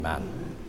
Amen.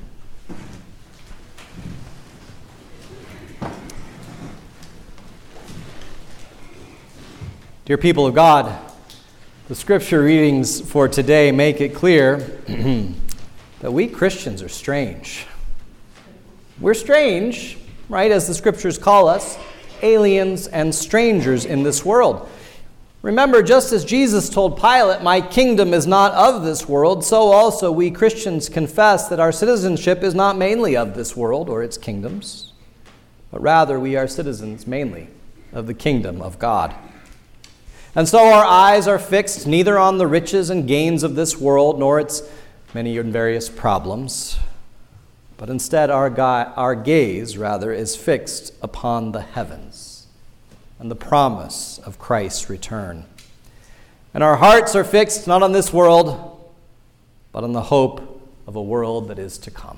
Dear people of God, the scripture readings for today make it clear that we Christians are strange. We're strange, right, as the scriptures call us, aliens and strangers in this world. Remember, just as Jesus told Pilate, "My kingdom is not of this world," so also we Christians confess that our citizenship is not mainly of this world or its kingdoms, but rather we are citizens mainly of the kingdom of God. And so our eyes are fixed neither on the riches and gains of this world nor its many and various problems, but instead our gaze is fixed upon the heavens and the promise of Christ's return. And our hearts are fixed not on this world, but on the hope of a world that is to come.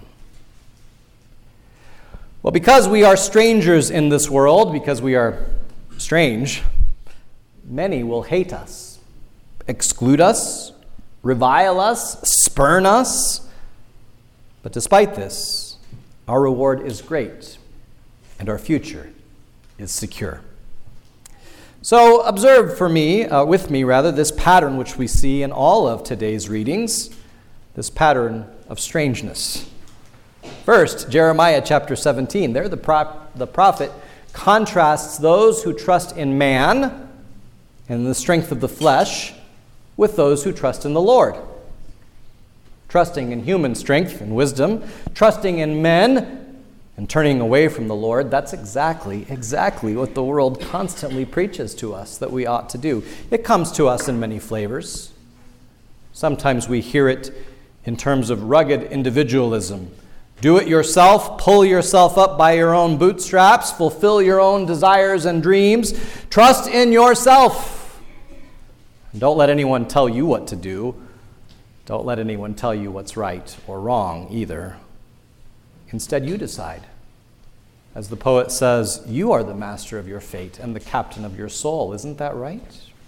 Well, because we are strangers in this world, because we are strange, many will hate us, exclude us, revile us, spurn us. But despite this, our reward is great, and our future is secure. So observe with me, this pattern which we see in all of today's readings, this pattern of strangeness. First, Jeremiah chapter 17. There the prophet contrasts those who trust in man and the strength of the flesh with those who trust in the Lord. Trusting in human strength and wisdom, trusting in men and turning away from the Lord, that's exactly what the world constantly preaches to us that we ought to do. It comes to us in many flavors. Sometimes we hear it in terms of rugged individualism. Do it yourself, pull yourself up by your own bootstraps, fulfill your own desires and dreams, trust in yourself. And don't let anyone tell you what to do. Don't let anyone tell you what's right or wrong either. Instead, you decide. As the poet says, you are the master of your fate and the captain of your soul. Isn't that right?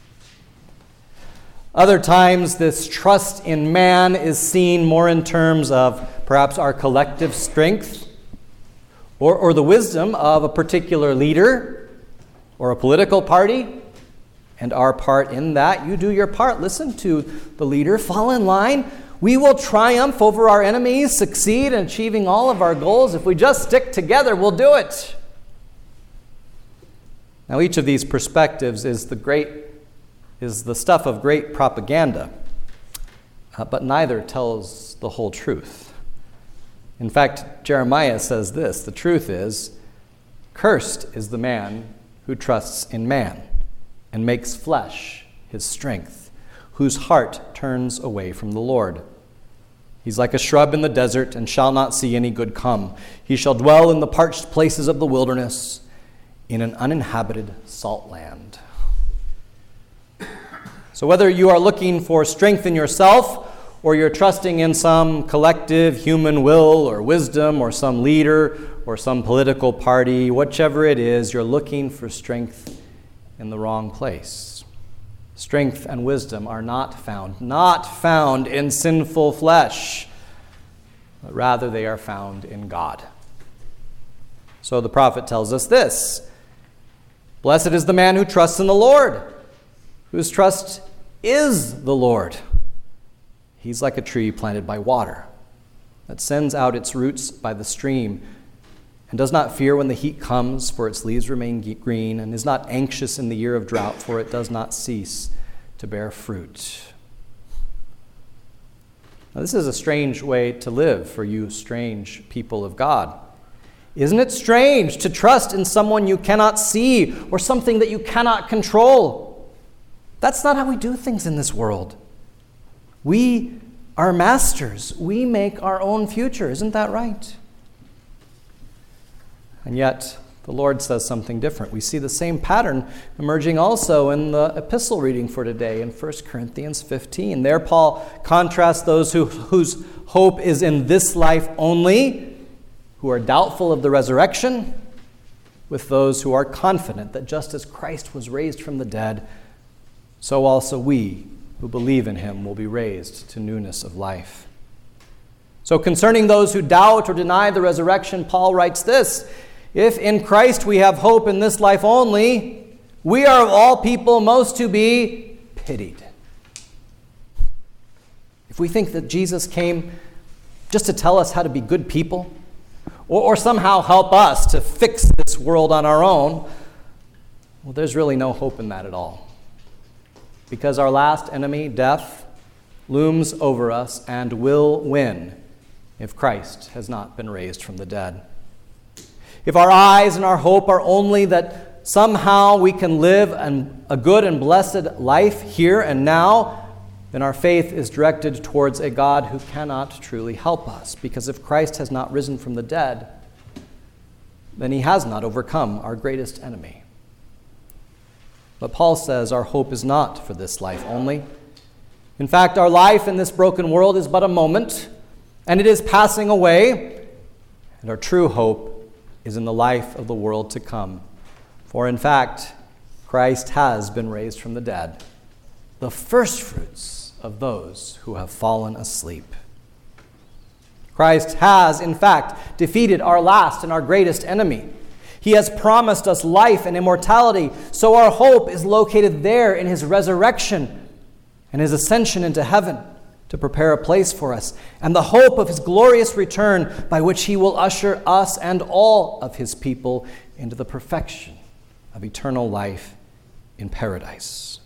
Other times, this trust in man is seen more in terms of perhaps our collective strength or the wisdom of a particular leader or a political party. And our part in that, you do your part. Listen to the leader, fall in line. We will triumph over our enemies, succeed in achieving all of our goals. If we just stick together, we'll do it. Now, each of these perspectives is the stuff of great propaganda, but neither tells the whole truth. In fact, Jeremiah says this: the truth is, cursed is the man who trusts in man and makes flesh his strength, whose heart turns away from the Lord. He's like a shrub in the desert and shall not see any good come. He shall dwell in the parched places of the wilderness, in an uninhabited salt land. So whether you are looking for strength in yourself, or you're trusting in some collective human will or wisdom or some leader or some political party, whichever it is, you're looking for strength in the wrong place. Strength and wisdom are not found in sinful flesh, but rather they are found in God. So the prophet tells us this: blessed is the man who trusts in the Lord, whose trust is the Lord. He's like a tree planted by water that sends out its roots by the stream and does not fear when the heat comes, for its leaves remain green, and is not anxious in the year of drought, for it does not cease to bear fruit. Now, this is a strange way to live for you strange people of God. Isn't it strange to trust in someone you cannot see or something that you cannot control? That's not how we do things in this world. We are masters. We make our own future. Isn't that right? And yet, the Lord says something different. We see the same pattern emerging also in the epistle reading for today in 1 Corinthians 15. There, Paul contrasts those whose hope is in this life only, who are doubtful of the resurrection, with those who are confident that just as Christ was raised from the dead, so also we who believe in him will be raised to newness of life. So concerning those who doubt or deny the resurrection, Paul writes this: if in Christ we have hope in this life only, we are of all people most to be pitied. If we think that Jesus came just to tell us how to be good people, or somehow help us to fix this world on our own, well, there's really no hope in that at all. Because our last enemy, death, looms over us and will win if Christ has not been raised from the dead. If our eyes and our hope are only that somehow we can live a good and blessed life here and now, then our faith is directed towards a God who cannot truly help us. Because if Christ has not risen from the dead, then he has not overcome our greatest enemy. But Paul says our hope is not for this life only. In fact, our life in this broken world is but a moment, and it is passing away, and our true hope is in the life of the world to come. For in fact, Christ has been raised from the dead, the firstfruits of those who have fallen asleep. Christ has, in fact, defeated our last and our greatest enemy. He has promised us life and immortality, so our hope is located there in his resurrection and his ascension into heaven to prepare a place for us, and the hope of his glorious return by which he will usher us and all of his people into the perfection of eternal life in paradise.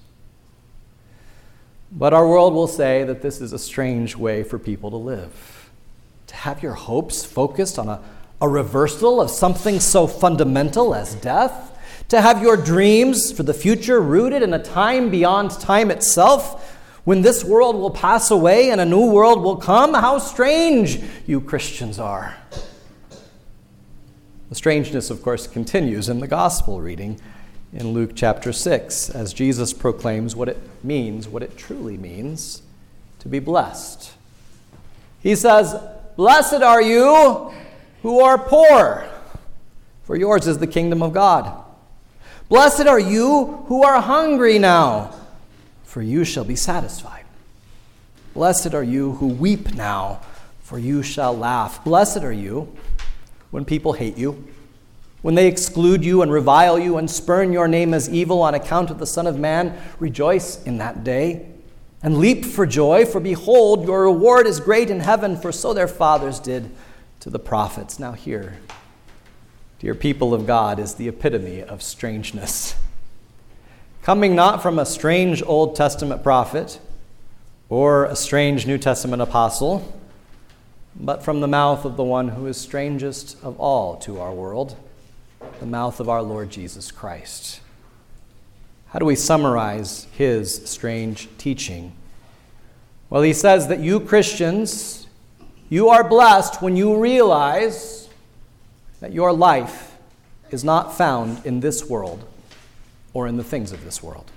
But our world will say that this is a strange way for people to live. To have your hopes focused on a reversal of something so fundamental as death. To have your dreams for the future rooted in a time beyond time itself, when this world will pass away and a new world will come. How strange you Christians are. The strangeness, of course, continues in the gospel reading in Luke chapter 6, as Jesus proclaims what it truly means to be blessed. He says, "Blessed are you who are poor, for yours is the kingdom of God. Blessed are you who are hungry now, for you shall be satisfied. Blessed are you who weep now, for you shall laugh. Blessed are you when people hate you, when they exclude you and revile you and spurn your name as evil on account of the Son of Man. Rejoice in that day and leap for joy, for behold, your reward is great in heaven, for so their fathers did to the prophets." Now here, dear people of God, is the epitome of strangeness. Coming not from a strange Old Testament prophet or a strange New Testament apostle, but from the mouth of the one who is strangest of all to our world, the mouth of our Lord Jesus Christ. How do we summarize his strange teaching? Well, he says that you Christians, you are blessed when you realize that your life is not found in this world or in the things of this world.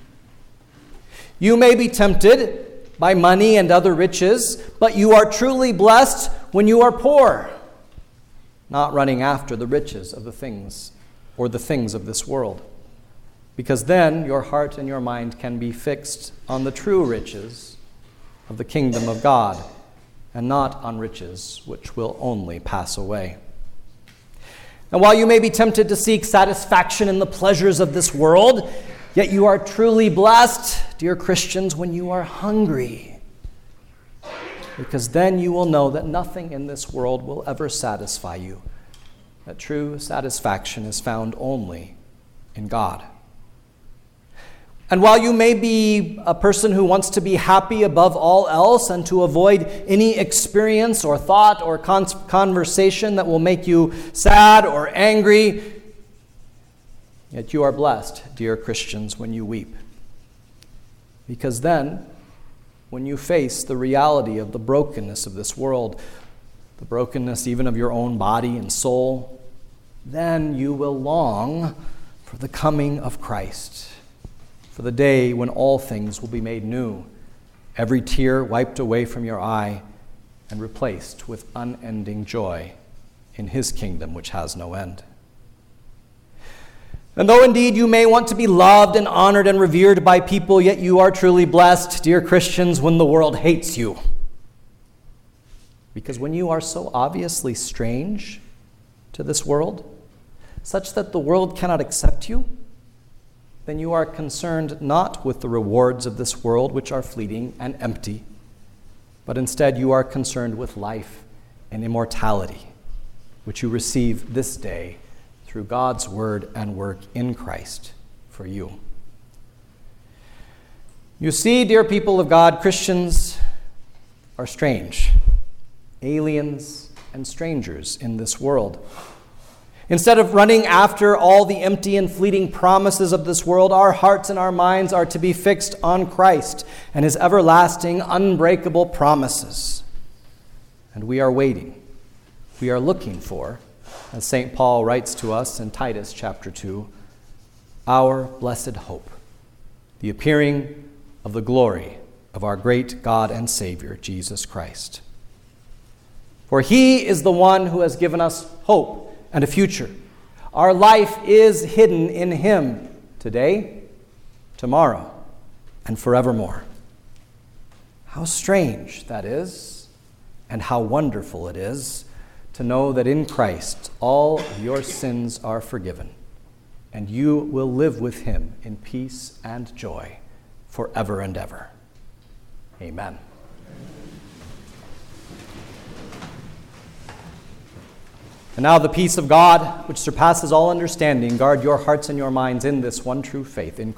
You may be tempted by money and other riches, but you are truly blessed when you are poor, not running after the riches of the things or the things of this world, because then your heart and your mind can be fixed on the true riches of the kingdom of God and not on riches which will only pass away. And while you may be tempted to seek satisfaction in the pleasures of this world, yet you are truly blessed, dear Christians, when you are hungry, because then you will know that nothing in this world will ever satisfy you, that true satisfaction is found only in God. And while you may be a person who wants to be happy above all else and to avoid any experience or thought or conversation that will make you sad or angry, yet you are blessed, dear Christians, when you weep. Because then, when you face the reality of the brokenness of this world, the brokenness even of your own body and soul, then you will long for the coming of Christ, for the day when all things will be made new, every tear wiped away from your eye and replaced with unending joy in his kingdom which has no end. And though indeed you may want to be loved and honored and revered by people, yet you are truly blessed, dear Christians, when the world hates you. Because when you are so obviously strange to this world, such that the world cannot accept you, then you are concerned not with the rewards of this world, which are fleeting and empty, but instead you are concerned with life and immortality, which you receive this day through God's word and work in Christ for you. You see, dear people of God, Christians are strange, aliens and strangers in this world. Instead of running after all the empty and fleeting promises of this world, our hearts and our minds are to be fixed on Christ and his everlasting, unbreakable promises. And we are waiting. We are looking for, as St. Paul writes to us in Titus chapter 2, our blessed hope, the appearing of the glory of our great God and Savior, Jesus Christ. For he is the one who has given us hope and a future. Our life is hidden in him today, tomorrow, and forevermore. How strange that is, and how wonderful it is to know that in Christ all of your sins are forgiven, and you will live with him in peace and joy forever and ever. Amen. And now the peace of God, which surpasses all understanding, guard your hearts and your minds in this one true faith in